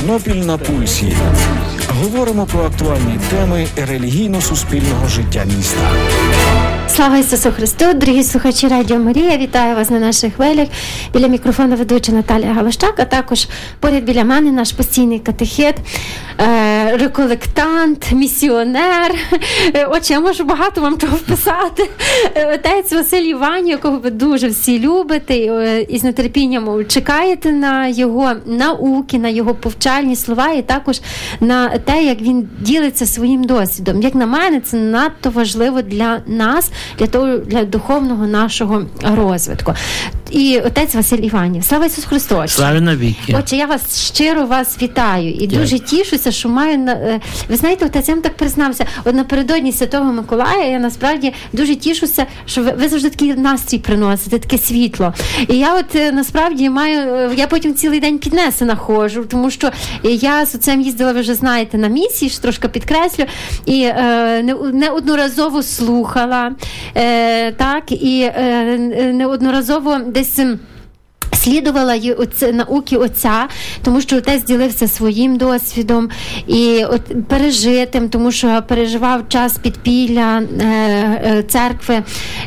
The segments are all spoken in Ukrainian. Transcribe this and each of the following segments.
Тернопіль на пульсі. Говоримо про актуальні теми релігійно-суспільного життя міста. Слава Ісусу Христу! Дорогі слухачі Радіо Марія, вітаю вас на наших хвилях. Біля мікрофону ведуча Наталія Галащак, а також поряд біля мене наш постійний катехет, реколектант, місіонер. Отже, я можу багато вам чого вписати. Отець Василь Іван, якого ви дуже всі любите і з нетерпінням чекаєте на його науки, на його повчальні слова і також на те, як він ділиться своїм досвідом. Як на мене, це надто важливо для нас, для духовного нашого розвитку. І отець Василь Іванів. Слава Ісусу Христу! Слава навіки! Отже, я вас щиро вітаю і дуже тішуся, що маю... Ви знаєте, отець, я вам так признався, от напередодні Святого Миколая я насправді дуже тішуся, що ви завжди такий настрій приносите, таке світло. І я от насправді я потім цілий день піднесена ходжу, тому що я з отцем їздила, ви вже знаєте, на місії, що трошки підкреслю, і неодноразово слухала, так, і неодноразово десь слідувала науки отця, тому що отець ділився своїм досвідом і пережитим, тому що переживав час підпілля церкви,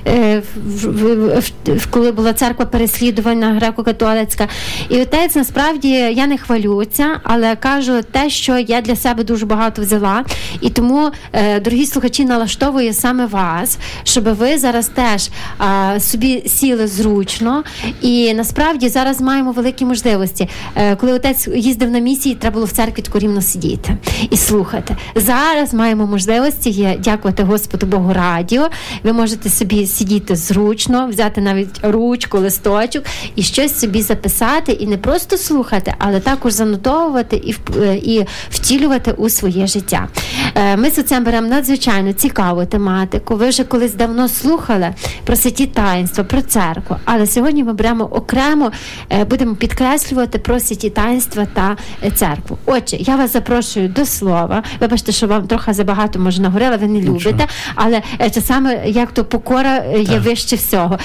коли була церква переслідувана греко-католицька. І отець, насправді, я не хвалюся, але кажу те, що я для себе дуже багато взяла. І тому, дорогі слухачі, налаштовую саме вас, щоб ви зараз теж собі сіли зручно. І насправді зараз маємо великі можливості. Коли отець їздив на місії, треба було в церкві тако рівно сидіти і слухати. Зараз маємо можливості, є, дякувати Господу Богу, радіо. Ви можете собі сидіти зручно, взяти навіть ручку, листочок і щось собі записати, і не просто слухати, але також занотовувати і втілювати у своє життя. Ми з отцем беремо надзвичайно цікаву тематику. Ви вже колись давно слухали про святі таїнства, про церкву, але сьогодні ми беремо окремо, будемо підкреслювати про святі таїнства та церкву. Отже, я вас запрошую до слова. Вибачте, що вам трохи забагато, може, наговорила, ви не любите, але це саме, як то покора є вище всього.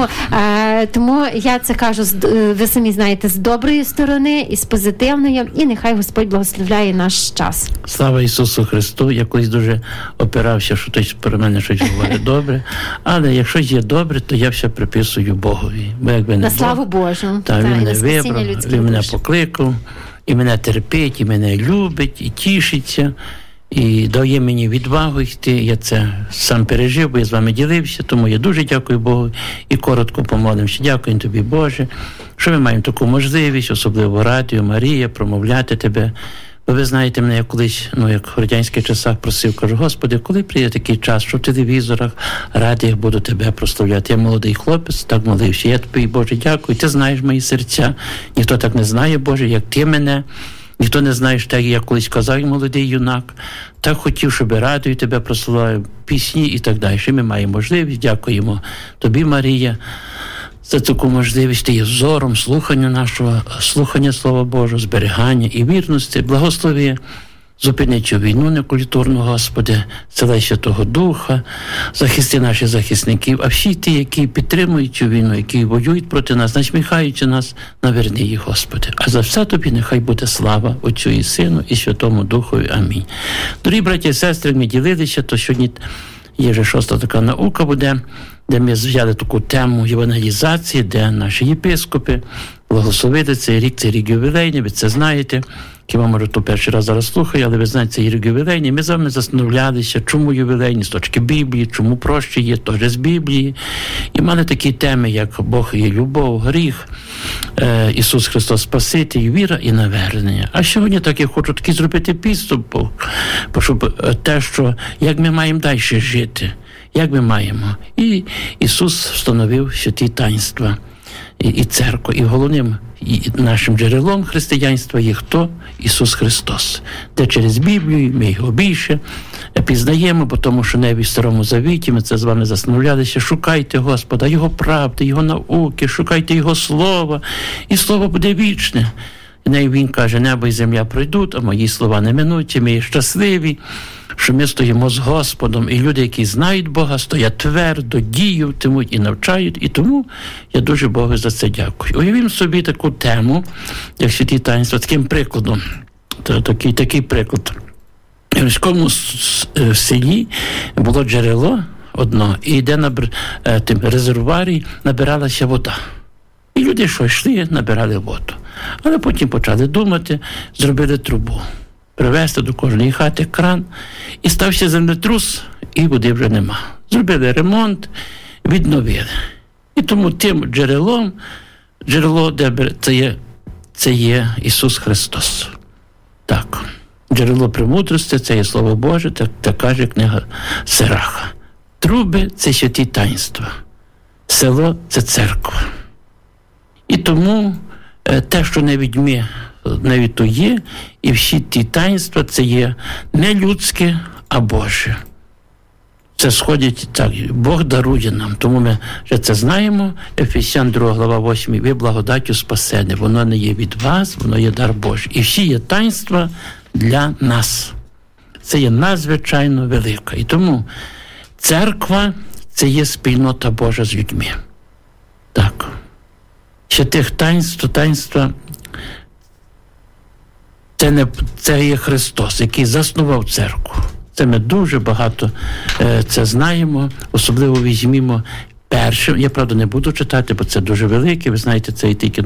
Тому я це кажу, ви самі знаєте, з доброї сторони і з позитивної, і нехай Господь благословляє наш час. Слава Ісусу Христу! Я колись дуже опирався, що хтось про мене щось говорить добре, але якщо є добре, то я все приписую Богові. Бо якби не на славу Божу. Та, він мене вибрав, він мене покликав, і мене терпить, і мене любить, і тішиться, і дає мені відвагу йти. Я це сам пережив, бо я з вами ділився, тому я дуже дякую Богу і коротко помолимося. Дякую тобі, Боже, що ми маємо таку можливість, особливо Радіо Марія, промовляти тебе. Бо ви знаєте, мене я колись, як в радянських часах просив, кажу, Господи, коли прийде такий час, що в телевізорах, радіях буду тебе прославляти. Я молодий хлопець, так молився. Я тобі, Боже, дякую, ти знаєш мої серця. Ніхто так не знає, Боже, як ти мене. Ніхто не знає, так, як я колись казав, молодий юнак. Так хотів, щоб радіо тебе прославляв, пісні і так далі. І ми маємо можливість, дякуємо тобі, Марія, за таку можливість, ти є взором слухання нашого, слухання Слова Божого, зберігання і вірності. Благослови, зупини цю війну некультурну, Господи, зцілай Святого Духа, захисти наших захисників, а всі ті, які підтримують цю війну, які воюють проти нас, насміхаючи нас, наверни їх, Господи. А за все тобі нехай буде слава Отцю і Сину і Святому Духові. Амінь. Дорогі браті і сестри, ми ділилися, то сьогодні є вже 6-та така наука буде, де ми взяли таку тему євангелізації, де наші єпископи благословити цей рік ювілейний, ви це знаєте. Хіба, може, то перший раз зараз слухаю, але ви знаєте, це рік ювілейний. Ми з вами застановлялися, чому ювілейні, з точки Біблії, чому прощі є, теж з Біблії. І мали такі теми, як Бог є любов, гріх, Ісус Христос Спаситель, віра і навернення. А сьогодні так я хочу такий зробити підступ, щоб те, що як ми маємо далі жити, як ми маємо. І Ісус встановив святі таїнства і церкву. І головним і нашим джерелом християнства є хто? Ісус Христос. Де через Біблію ми його більше пізнаємо, бо тому що не в Старому Завіті, ми це з вами застановлялися, шукайте Господа, Його правди, Його науки, шукайте Його Слова, і Слово буде вічне. І Він каже, небо і земля пройдуть, а мої слова не минуть, і ми є щасливі, що ми стоїмо з Господом, і люди, які знають Бога, стоять твердо, діятимуть і навчають, і тому я дуже Богу за це дякую. Уявімо собі таку тему, як святі таїнства, таким прикладом. такий приклад. В гірському селі було джерело одно, і де на резервуарі набиралася вода. І люди, що йшли, набирали воду. Але потім почали думати, зробили трубу, привезти до кожної хати кран, і стався землетрус, і води вже нема. Зробили ремонт, відновили. І тому тим джерело, де це є Ісус Христос. Так. Джерело премудрості – це є Слово Боже, так каже книга Сираха. Труби – це святі таїнства. Село – це церква. І тому те, що не відьми, не відтує, і всі ті таїнства – це є не людське, а Боже. Це сходить так, Бог дарує нам, тому ми вже це знаємо. Ефесян 2 глава 8. Ви благодаттю спасені. Воно не є від вас, воно є дар Божий. І всі є таїнства для нас. Це є надзвичайно велика. І тому церква – це є спільнота Божа з людьми. Так. Святих таїнства це є Христос, який заснував церкву. Це ми дуже багато це знаємо, особливо візьмімо перше. Я, правда, не буду читати, бо це дуже велике. Ви знаєте, це і тільки,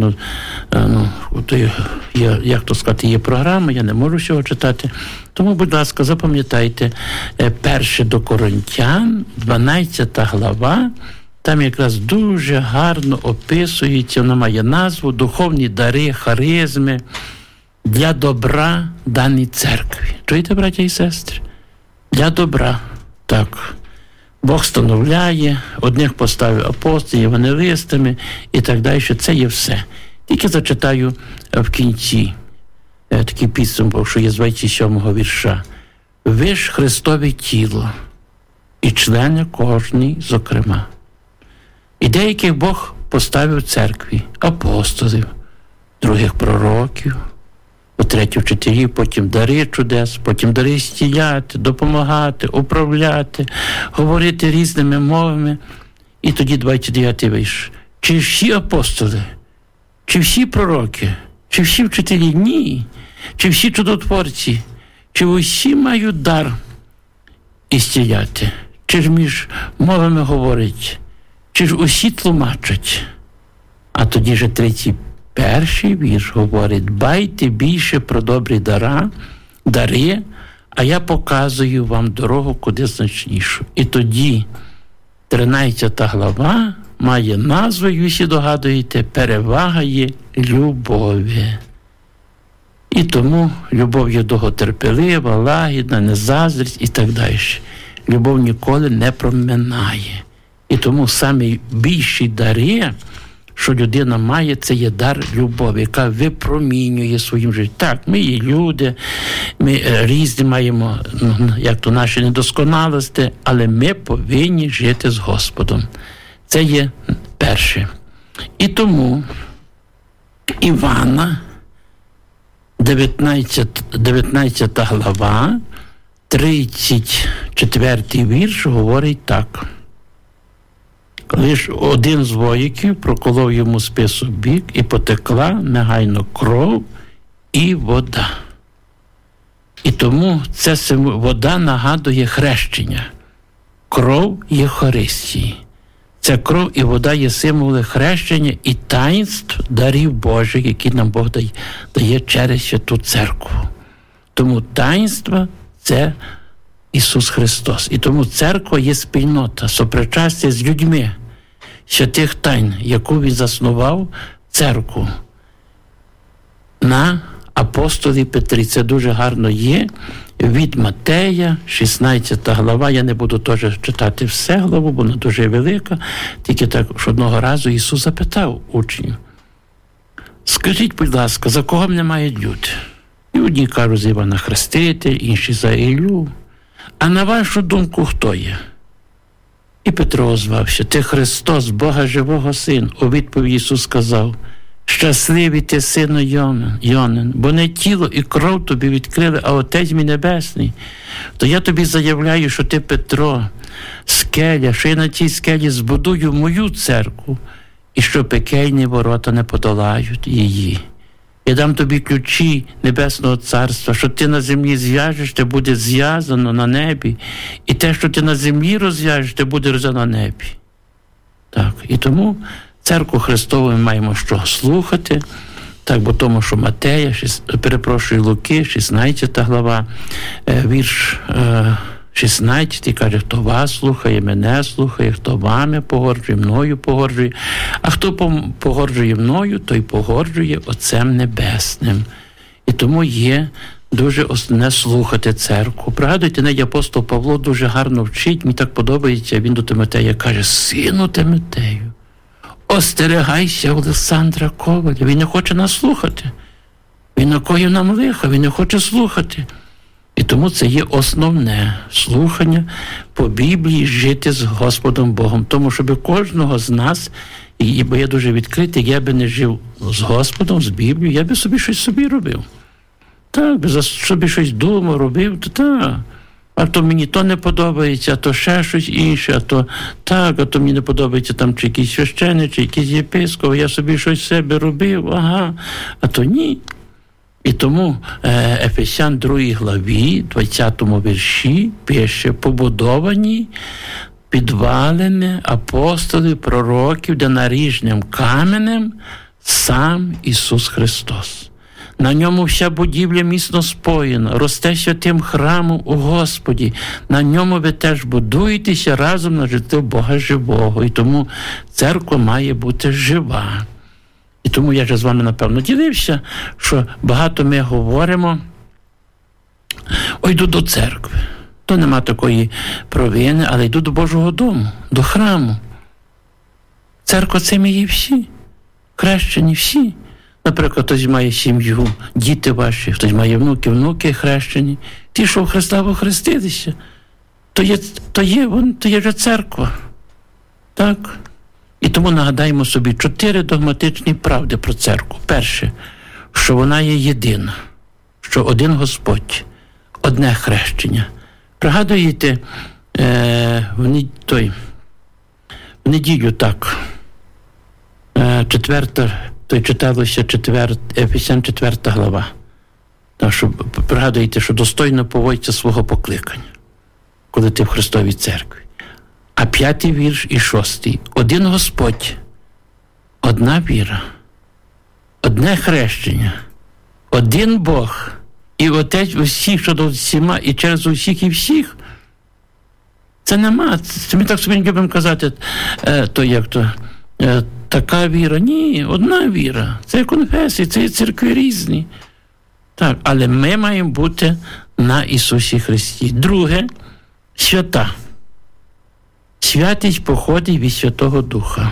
як то сказати, є програма, я не можу всього читати. Тому, будь ласка, запам'ятайте, 1 до Коринтян, 12 глава, там якраз дуже гарно описується, вона має назву «Духовні дари, харизми для добра даній церкві». Чуєте, браття і сестри? Для добра, так. Бог встановляє, одних поставив апостолів, евангелистами і так далі, що це є все. Тільки зачитаю в кінці такий підсумок, що є з 27-го вірша. Ви ж Христове тіло, і члени кожний, зокрема. І деяких Бог поставив в церкві, апостолів, других пророків, третіх вчителів, потім дари чудес, потім дари зціляти, допомагати, управляти, говорити різними мовами. І тоді 29-й вірш. Чи всі апостоли, чи всі пророки, чи всі вчителі? Ні. Чи всі чудотворці, чи усі мають дар зціляти, чи ж між мовами говорять, чи ж усі тлумачать? А тоді же 31-й вірш говорить, дбайте більше про добрі дари, а я показую вам дорогу куди значнішу. І тоді 13 глава має назву, і ви всі догадуєте, перевага є любові. І тому любов є довготерпелива, лагідна, не заздрість і так далі. Любов ніколи не проминає. І тому самі більші дари, що людина має, це є дар любові, яка випромінює своїм життям. Так, ми є люди, ми різні маємо, як то наші недосконалості, але ми повинні жити з Господом. Це є перше. І тому Івана, 19 глава, 34 вірш говорить так. Лиш один з вояків проколов йому спису в бік, і потекла негайно кров і вода. І тому це вода нагадує хрещення. Кров Євхаристії. Ця кров і вода є символи хрещення і таїнств дарів Божих, які нам Бог дає через святу церкву. Тому таїнства – це Ісус Христос. І тому церква є спільнота, сопричастя з людьми, святих тайн, яку Він заснував церкву на апостолі Петрі. Це дуже гарно є. Від Матея, 16 глава, я не буду теж читати все главу, бо вона дуже велика, тільки так, що одного разу Ісус запитав учнів, скажіть, будь ласка, за кого мене мають люди? І одні кажуть за Івана Хрестителя, інші за Іллю. А на вашу думку, хто є? І Петро озвався, ти Христос, Бога живого Син. У відповідь Ісус сказав, щасливий ти, сину Йонин, бо не тіло і кров тобі відкрили, а Отець мій Небесний. То я тобі заявляю, що ти Петро, скеля, що я на цій скелі збудую мою церкву, і що пекельні ворота не подолають її. Я дам тобі ключі Небесного Царства, що ти на землі зв'яжеш, те буде зв'язано на небі, і те, що ти на землі розв'яжеш, те буде розв'язано на небі. Так, і тому Церкву Христову ми маємо що слухати, так, бо тому, що Матея, Луки, 16 глава, вірш 16, каже, хто вас слухає, мене слухає, хто вами погорджує, мною погорджує, а хто погорджує мною, той погорджує Отцем Небесним. І тому є дуже основне слухати церкву. Пригадуйте, навіть апостол Павло дуже гарно вчить, мені так подобається, він до Тимотея каже, сину Тимотею, остерегайся Олександра Коваля, він не хоче нас слухати. Він накоїв нам лиха, він не хоче слухати. І тому це є основне слухання по Біблії, жити з Господом Богом. Тому, щоб кожного з нас, бо я дуже відкритий, я би не жив з Господом, з Біблією, я би собі щось робив. Так, собі щось думав, робив, то так. А то мені то не подобається, а то ще щось інше, а то так, а то мені не подобається там чи якийсь священник, чи якийсь єпископ, я собі щось себе робив, а то ні. І тому Ефесян 2 главі, 20 вірші пише, побудовані підвалини апостолів, пророків, де наріжним каменем сам Ісус Христос. На ньому вся будівля міцно споєна, росте святим храмом у Господі. На ньому ви теж будуєтеся разом на життя Бога живого. І тому церква має бути жива. І тому я вже з вами, напевно, ділився, що багато ми говоримо, йду до церкви. То нема такої провини, але йду до Божого дому, до храму. Церква – це ми є всі, хрещені всі. Наприклад, хтось має сім'ю, діти ваші, хтось має внуки хрещені. Ті, що в Христа похрестилися, то є вже церква. Так? І тому нагадаємо собі 4 догматичні правди про церкву. Перше, що вона є єдина, що один Господь, одне хрещення. Пригадуєте, в неділю так, читалося Ефесян 4 глава. Так, що пригадуєте, що достойно поводься свого покликання, коли ти в Христовій церкві. А 5 вірш і 6. Один Господь, одна віра, одне хрещення, один Бог і Отець усіх, що до всіма, і через усіх і всіх. Це нема. Це ми так собі не любимо казати, така віра. Ні, одна віра. Це конфесії, це церкви різні. Так, але ми маємо бути на Ісусі Христі. Друге, свята. Святість походить від Святого Духа.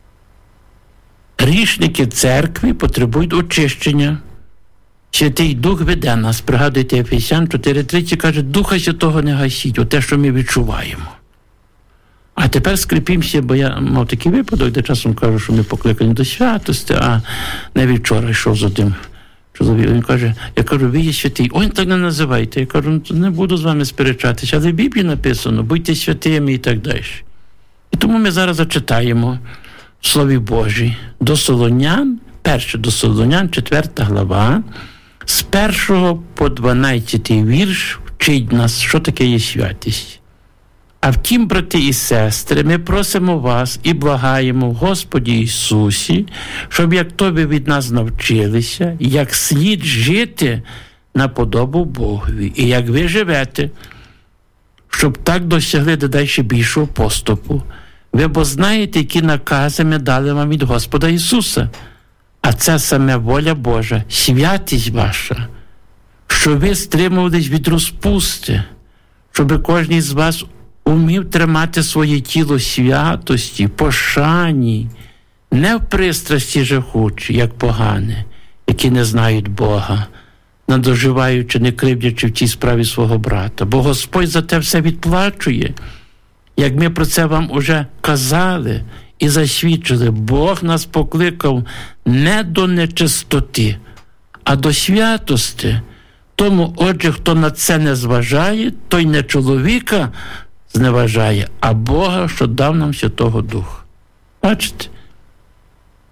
Грішники церкви потребують очищення. Святий Дух веде нас. Пригадуйте, Ефесян 4:30 каже, Духа Святого не гасіть, оте, що ми відчуваємо. А тепер скріпімося, бо я мав такий випадок, де часом кажу, що ми покликані до святості, а навіть вчора йшов з одним чоловіком. Він каже, я кажу, ви є святий. Ой, так не називайте. Я кажу, не буду з вами сперечатися, але в Біблії написано, будьте святими і так далі. І тому ми зараз зачитаємо в Слові Божій до Солонян, 4 глава, з 1 по 12 вірш вчить нас, що таке є святість. А втім, брати і сестри, ми просимо вас і благаємо в Господі Ісусі, щоб як то ви від нас навчилися, як слід жити на подобу Богові, і як ви живете, щоб так досягли дедалі більшого поступу. Ви бо знаєте, які накази ми дали вам від Господа Ісуса. А це саме воля Божа, святість ваша, щоб ви стримувались від розпусти, щоб кожен з вас умів тримати своє тіло святості, пошані, не в пристрасті жахучі, як погане, які не знають Бога, надоживаючи, не кривдячи в тій справі свого брата. Бо Господь за те все відплачує. Як ми про це вам уже казали і засвідчили, Бог нас покликав не до нечистоти, а до святості. Тому, отже, хто на це не зважає, той не чоловіка зневажає, а Бога, що дав нам Святого Духа. Бачите?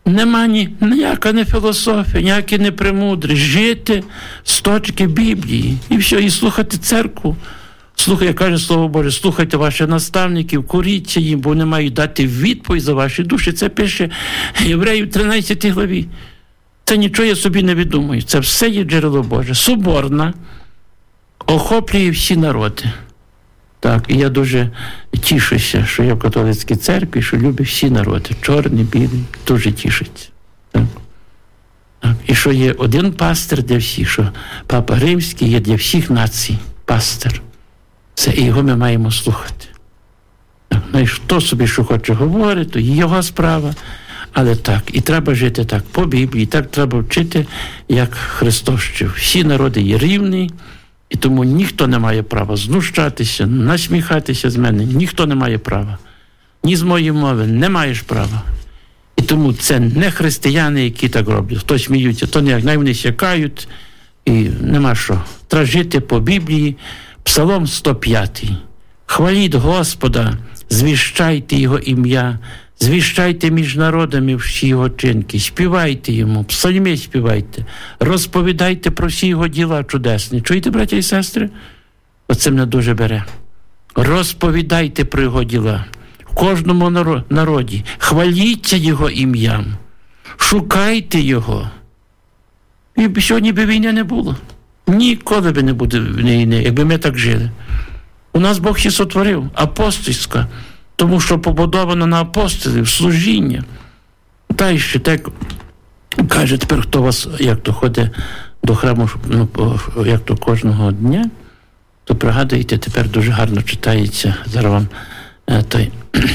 Нема ніяка не філософія, ніякі не премудрість. Жити з точки Біблії. І все, і слухати церкву. Слухайте, каже Слово Боже, слухайте ваших наставників, коріться їм, бо вони мають дати відповідь за ваші душі. Це пише Євреїв 13 главі. Це нічого я собі не видумую. Це все є джерело Боже. Соборна охоплює всі народи. Так, і я дуже тішуся, що я в католицькій церкві, що люблю всі народи. Чорні, білі, дуже тішиться. Так. Так. І що є один пастир для всіх, що Папа Римський є для всіх націй пастир. Це і його ми маємо слухати. Так. Ну, і хто собі що хоче говорити, то його справа. Але так, і треба жити так по Біблії, так треба вчити, як Христос вчив. Всі народи є рівні, і тому ніхто не має права знущатися, насміхатися з мене. Ніхто не має права. Ні з моєї мови не маєш права. І тому це не християни, які так роблять. Хто сміються, то не вони сякають, і нема що. Треба жити по Біблії. Псалом 105. Хваліть Господа, звіщайте Його ім'я, звіщайте між народами всі Його чинки, співайте Йому, псальми співайте, розповідайте про всі Його діла чудесні. Чуєте, браття і сестри? Оце мене дуже бере. Розповідайте про Його діла. В кожному народі. Хваліться Його ім'ям. Шукайте Його. І сьогодні би війни не було. Ніколи би не буде війни, якби ми так жили. У нас Бог ще сотворив. Апостольська. Тому що побудовано на апостолів, служіння. Та ще так каже, тепер хто вас, як то ходить до храму, ну, як то кожного дня, то пригадуєте, тепер дуже гарно читається, зараз вам той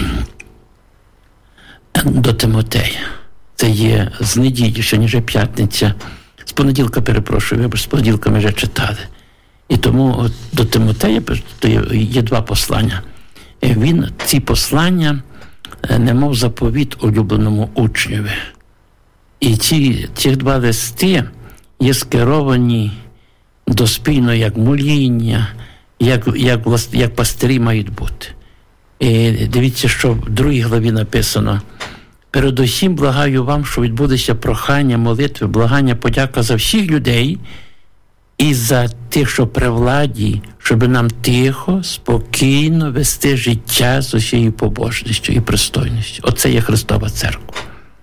до Тимотея. Це є з неділі, сьогодні вже п'ятниця. З понеділка, перепрошую, з понеділка ми вже читали. І тому от, до Тимотея то є два послання. Він ці послання немов заповіт улюбленому учневі. І ці два листи є скеровані до спільно як моління, як пастирі мають бути. І дивіться, що в 2 главі написано: «Передусім благаю вам, що відбудеться прохання, молитви, благання, подяка за всіх людей і за тих, що при владі, щоб нам тихо, спокійно вести життя з усією побожністю і пристойністю». Оце є Христова церква.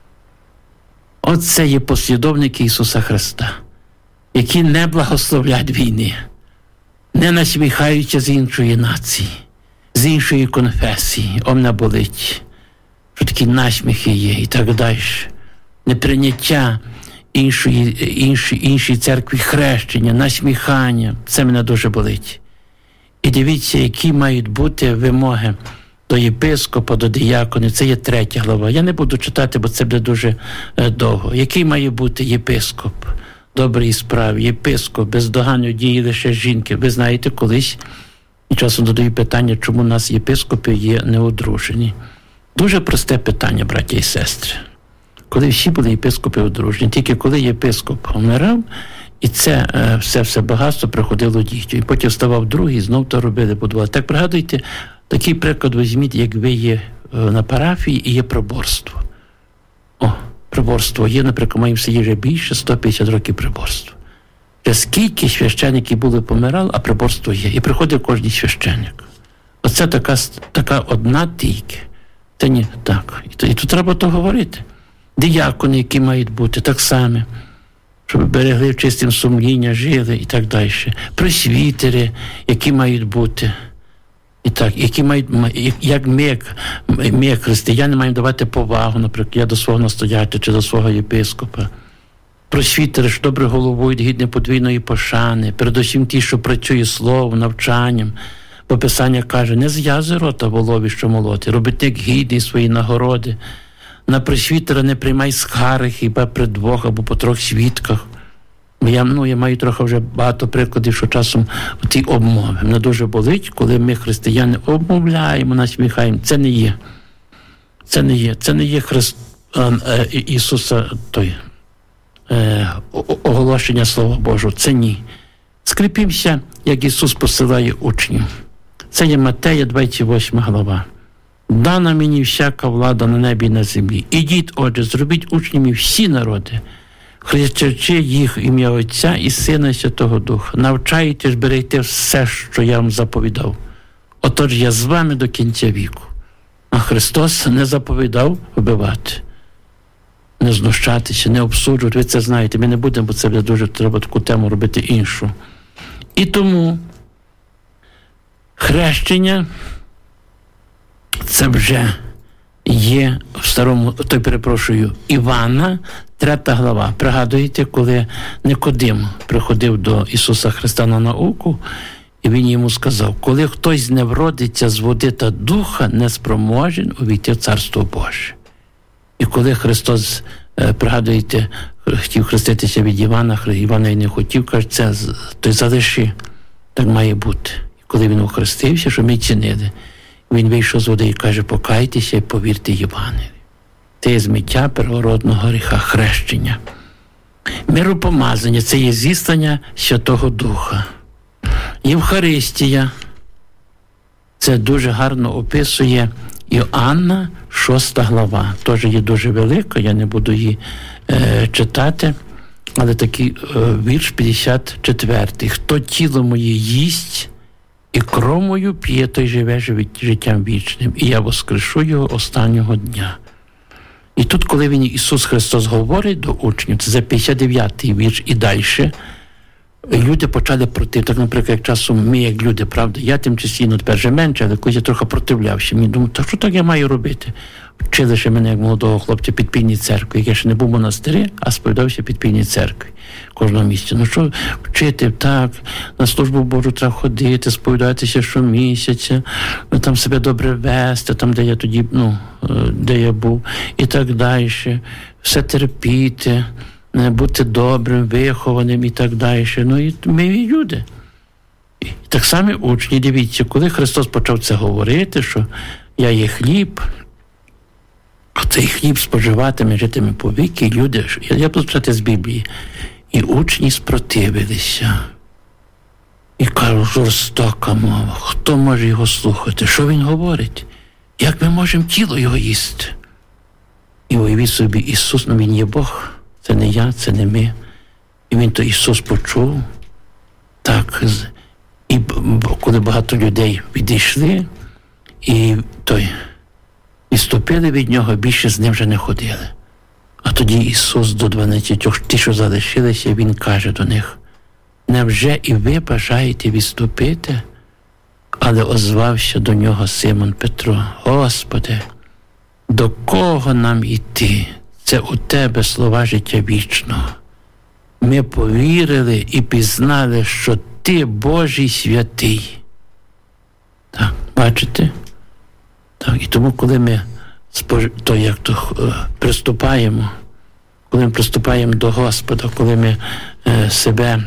Оце є послідовники Ісуса Христа, які не благословлять війни, не насміхаються з іншої нації, з іншої конфесії. О, мене болить, що такі насміхи є і так далі. Неприйняття іншої церкви, хрещення, насміхання. Це мене дуже болить. І дивіться, які мають бути вимоги до єпископа, до дияконів. Це є 3 глава. Я не буду читати, бо це буде дуже довго. Який має бути єпископ? Добрій справі. Єпископ, бездоганно діє лише жінки. Ви знаєте, колись, і часом додаю питання, чому у нас єпископи є неодружені. Дуже просте питання, браття і сестри. Коли всі були єпископи одружені, тільки коли єпископ помирав, і це все багатство приходило дітям. І потім ставав другий, знов то робили, будували. Так пригадуйте, такий приклад візьміть, як ви є на парафії і є приборство. Приборство є, наприклад, в моїм селі вже більше 150 років приборства. Вже скільки священників були, помирали, а приборство є. І приходив кожен священник. Оце така одна тільки. Це ні, так. І тут треба то говорити. Диякони, які мають бути, так само, щоб берегли в чистим сумління, жили і так далі. Пресвітери, які мають бути. І так, які мають, як ми, як християни, маємо давати повагу, наприклад, я до свого настоятеля чи до свого єпископа. Просвітери, що добре головують, гідні подвійної пошани, передусім ті, що працює словом, навчанням. Бо Писання каже, не зв'язуй рота волові, що молоти, робітник гідний свої нагороди. На пресвітера не приймай скарги хіба при 2 або по 3 свідках. Я маю трохи вже багато прикладів, що часом ті обмови. Мене дуже болить, коли ми, християни, обмовляємо, насміхаємо. Це не є. Це не є Ісуса оголошення Слова Божого. Це ні. Скріпімося, як Ісус посилає учнів. Це є Матея, 28 глава. Дана мені всяка влада на небі і на землі. Ідіть, отже, зробіть учнями всі народи, хрестячи їх в ім'я Отця і Сина і Святого Духа. Навчайте ж, берегти все, що я вам заповідав. Отож я з вами до кінця віку. А Христос не заповідав вбивати, не знущатися, не обсуджувати. Ви це знаєте, ми не будемо, бо це дуже треба таку тему робити іншу. І тому хрещення це вже є в старому, Івана, 3 глава. Пригадуєте, коли Никодим приходив до Ісуса Христа на науку, і він йому сказав, коли хтось не вродиться з води та духа, не спроможен увійти в Царство Боже. І коли Христос, пригадуєте, хотів хреститися від Івана, Івана й не хотів, каже, це той залиши, так має бути. І коли він охрестився, що ми цінили, він вийшов з води і каже, покайтеся і повірте Євангелію. Це є змиття первородного гріха, хрещення. Миропомазання – це є зіслання Святого Духа. Євхаристія – це дуже гарно описує Іоанна, 6 глава. Теж є дуже велика, я не буду її читати, але такий вірш 54. Хто тіло моє їсть і кров мою п'є, той живе життям вічним, і я воскрешу його останнього дня. І тут, коли Ісус Христос говорить до учнів, це за 59-й вірш і далі, люди почали проти. Так, наприклад, як часом ми, як люди, правда, я тим часом, тепер вже менше, але колись я трохи противлявся. Мені думав, так що так я маю робити? Вчили ще мене, як молодого хлопця, підпільній церкві, як я ще не був в монастирі, а сповідався підпільній церкві кожного місяця. Ну що вчити, так, на службу Божу треба ходити, сповідатися щомісяця, там себе добре вести, там, де я тоді, де я був, і так далі. Все терпіти, бути добрим, вихованим і так далі. Ну і ми люди. І так само учні, дивіться, коли Христос почав це говорити, що я є хліб, а цей хліб споживатиме, житиме повіки, люди, я буду читати з Біблії, і учні спротивилися. І кажуть, жорстока мова, хто може його слухати, що він говорить, як ми можемо тіло його їсти? І уявіть собі, Ісус, він є Бог, це не я, це не ми. І він то Ісус почув, так, і коли багато людей відійшли, і відступили від нього, більше з ним вже не ходили. А тоді Ісус до 12, ті, що залишилися, Він каже до них, невже і ви бажаєте відступити? Але озвався до нього Симон Петро, Господи, до кого нам іти? Це у Тебе слова життя вічного. Ми повірили і пізнали, що Ти Божий святий. Так, бачите? Так, і тому, коли ми приступаємо, коли ми приступаємо до Господа, коли ми себе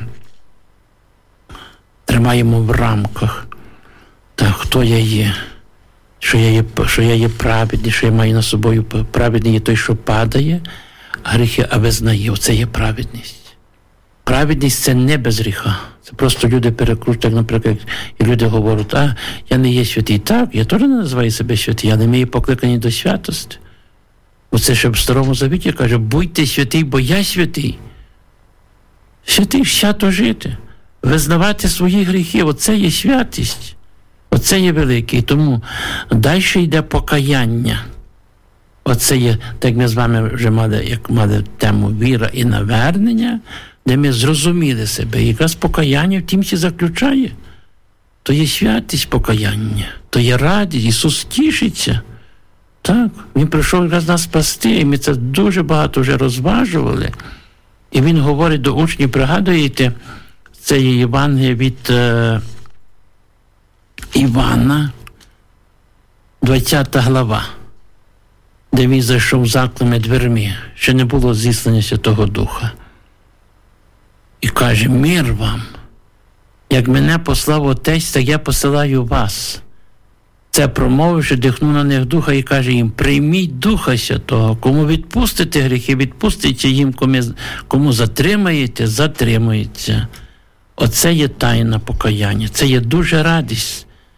тримаємо в рамках, так, хто я є, що я є праведний, що я маю на собою праведний є той, що падає, а гріхи, а визнає. Оце є праведність. Праведність – це не без гріха. Це просто люди перекручують, як, наприклад, і люди говорять, я не є святий. Так, я теж не називаю себе святий, але ми є покликані до святості. Оце ще в Старому Завіті каже, будьте святий, бо я святий. Святий, свято жити. Визнавати свої гріхи, оце є святість. Оце є великий. Тому далі йде покаяння. Оце є, так ми з вами вже мали тему віра і навернення, де ми зрозуміли себе. І якраз покаяння в тім заключає. То є святість покаяння, то є радість. Ісус тішиться. Так, Він прийшов якраз нас спасти, і ми це дуже багато вже розважували. І Він говорить до учнів, пригадуєте, це є Євангеліє від Івана, 20 глава, де він зайшов заклими дверми, ще не було зіслання Святого Духа. І каже, мир вам, як мене послав Отець, так я посилаю вас. Це промовивши, дихнув на них Духа і каже їм, прийміть Духа Святого, кому відпустите гріхи, відпустите їм, кому затримаєте, затримується. Оце є тайна покаяння, це є дуже радість.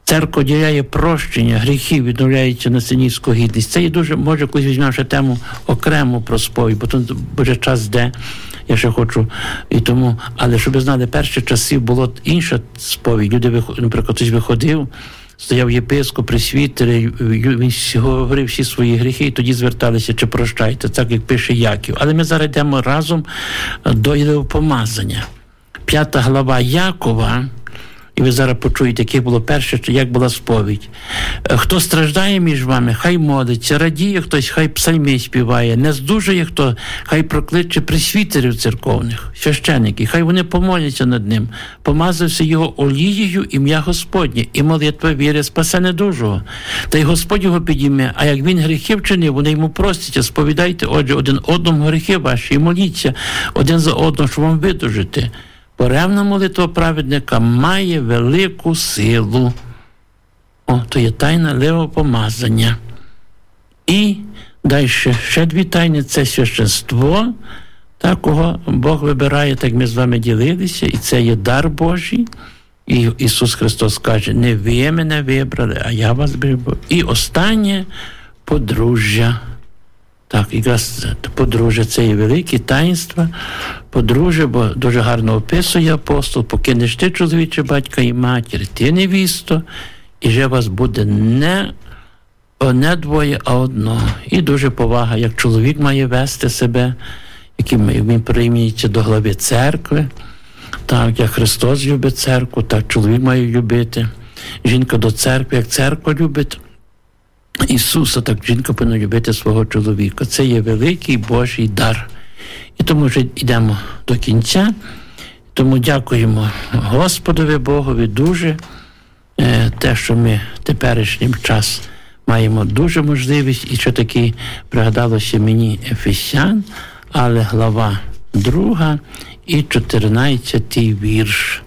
Церква діляє прощення гріхів, відновляється на синівську гідність. Це і дуже, може, колись візьмемо ще тему окремо про сповідь, бо тут буде час, де я ще хочу, і тому, але щоб ви знали, перші часи була інша сповідь. Люди, наприклад, хтось виходив, стояв єпископ, пресвітер, він говорив всі свої гріхи, і тоді зверталися, чи прощайте, так як пише Яків. Але ми зараз йдемо разом до єлеопомазання. 5 глава Якова, і ви зараз почуєте, яке було перше, як була сповідь. Хто страждає між вами, хай молиться, радіє хтось, хай псальми співає, не здужує хто, хай прокличе пресвітерів церковних, священиків, хай вони помоляться над ним. Помазався його олією ім'я Господнє, і молитва віри спасе недужого. Та й Господь його підійме, а як він гріхи вчинив, вони йому простяться. Сповідайте, отже, один одному гріхи ваші, і моліться один за одного, щоб вам видужити. Бо ревна молитва праведника має велику силу. То є тайна єлеопомазання. І далі ще 2 тайни – це священство, кого Бог вибирає, так ми з вами ділилися, і це є дар Божий. І Ісус Христос каже, не ви мене вибрали, а я вас вибрав. І останнє – подружжя. Так, якраз подружжя – це є великі таїнства. Подружжя, бо дуже гарно описує апостол, покинеш ти, чоловіче, батька і матір, ти невісто, і вже вас буде не двоє, а одно. І дуже повага, як чоловік має вести себе, яким він приймається до глави церкви, так, як Христос любить церкву, так чоловік має любити. Жінка до церкви, як церква любить Ісуса, так жінка повинна любити свого чоловіка. Це є великий Божий дар. І тому вже йдемо до кінця. Тому дякуємо Господові Богові дуже, те, що ми теперішнім час маємо дуже можливість, і що таки пригадалося мені Ефесян, але глава 2 і 14 вірш.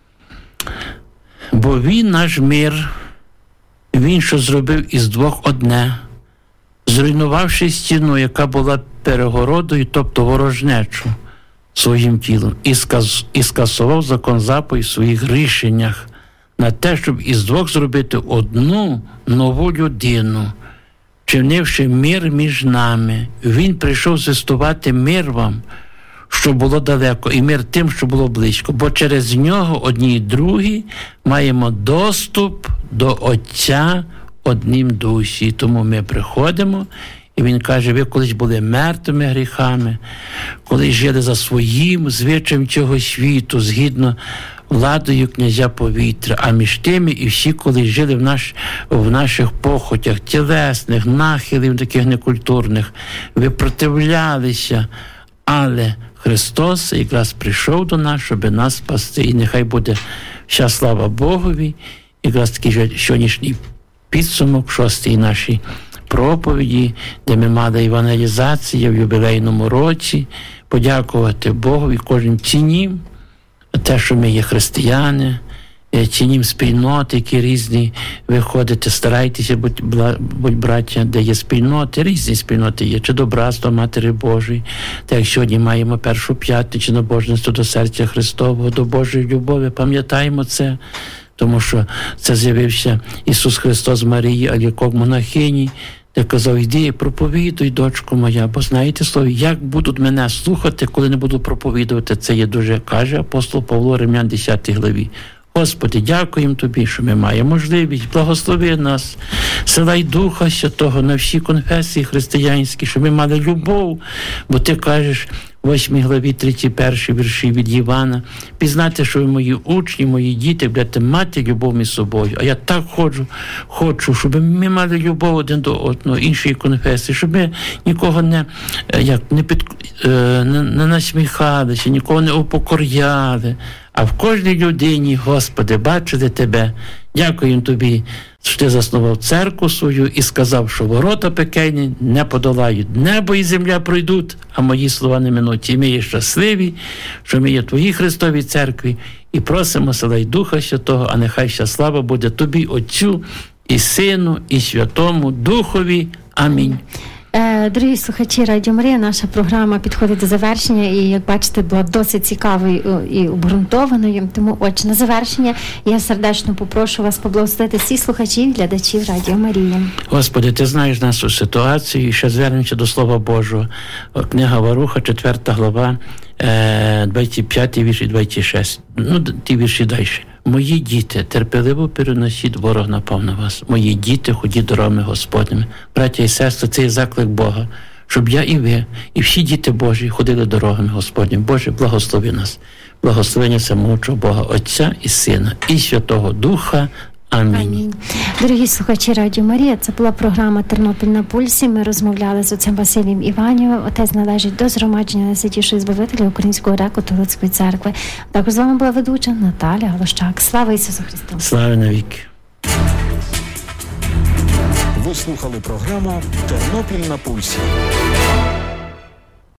Бо він наш мир, він, що зробив із двох одне, зруйнувавши стіну, яка була перегородою, тобто ворожнечу своїм тілом, і скасував закон заповідей в своїх рішеннях на те, щоб із двох зробити одну нову людину, чинивши мир між нами. Він прийшов звістувати мир вам, що було далеко, і мир тим, що було близько. Бо через нього одні й другі маємо доступ до Отця однім дусі. Тому ми приходимо, і він каже, ви колись були мертвими гріхами, коли жили за своїм звичаєм цього світу, згідно владою князя повітря, а між тими і всі, коли жили в наших похотях, тілесних, нахилів таких некультурних, ви противлялися, але Христос якраз прийшов до нас, щоб нас спасти. І нехай буде вся слава Богові. Якраз такий сьогоднішній підсумок 6-й нашій проповіді, де ми мали евангелізацію в юбілейному році. Подякувати Богові, кожен цінім те, що ми є християни, цінім спільноти, які різні ви ходите, старайтеся, будь браття, де є спільноти, різні спільноти є, чи до братства Матері Божої, так як сьогодні маємо першу п'ятницю набожництво до серця Христового, до Божої любові, пам'ятаємо це, тому що це з'явився Ісус Христос з Марії, Алікок монахині, де казав, йди, проповідуй, дочко моя, бо знаєте слово, як будуть мене слухати, коли не буду проповідувати, це є дуже, каже апостол Павло, Римлян 10 главі. Господи, дякуємо Тобі, що ми маємо можливість, благослови нас, силай Духа Святого на всі конфесії християнські, щоб ми мали любов, бо Ти кажеш, 8 главі 31 вірші від Івана, пізнати, що ви мої учні, мої діти, будете мати любов між собою. А я так хочу, щоб ми мали любов один до одного, іншої конфесії, щоб ми нікого не насміхалися, нікого не упокоряли, а в кожній людині, Господи, бачили Тебе. Дякуємо Тобі, що Ти заснував церкву свою і сказав, що ворота пекельні не подолають. Небо і земля пройдуть, а мої слова не минуть. І ми є щасливі, що ми є в Твоїй Христовій церкві, і просимо, силай Духа Святого, а нехай вся слава буде Тобі, Отцю, і Сину, і Святому Духові. Амінь. Дорогі слухачі Радіо Марія, наша програма підходить до завершення і, як бачите, була досить цікавою і обґрунтованою. Тому, отже, на завершення я сердечно попрошу вас поблагословити всіх слухачів і глядачів Радіо Марія. Господи, Ти знаєш нашу ситуацію, і ще звернемося до Слова Божого. Книга Варуха, 4 глава, 25 вірш і 26. Ті вірші далі. Мої діти, терпеливо переносіть, ворог напав на вас. Мої діти, ходіть дорогами Господніми. Браття і сестри, це є заклик Бога, щоб я і ви, і всі діти Божі ходили дорогами Господніми. Боже, благослови нас. Благословення самого Бога, Отця і Сина, і Святого Духа. Амінь. Амінь. Дорогі слухачі Радіо Марія, це була програма «Тернопіль на пульсі». Ми розмовляли з отцем Василієм Іванівим. Отець належить до згромадження Найсвятішої Збавителя Української греко-католицької церкви. Також з вами була ведуча Наталя Галощак. Слава Ісусу Христу! Слава навіки! Ви слухали програму «Тернопіль на пульсі».